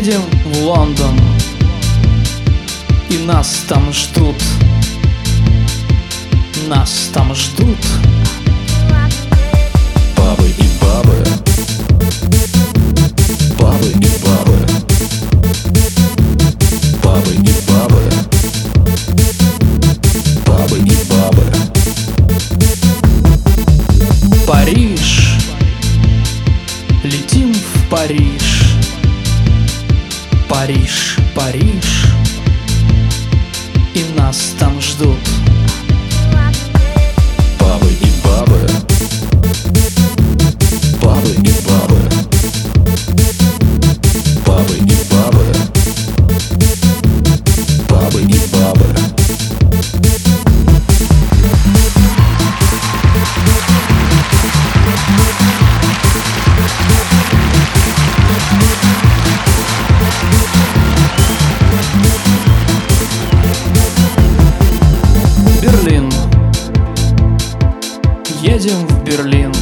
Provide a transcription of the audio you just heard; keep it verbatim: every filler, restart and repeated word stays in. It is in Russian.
Едем в Лондон, и нас там ждут. Нас там ждут бабы и бабы, бабы и бабы, бабы и бабы, бабы и бабы. Париж, летим в Париж. Париж, Париж, и нас там ждут. Бабы и бабы, бабы и бабы, бабы и бабы, бабы и бабы. Берлин, едем в Берлин.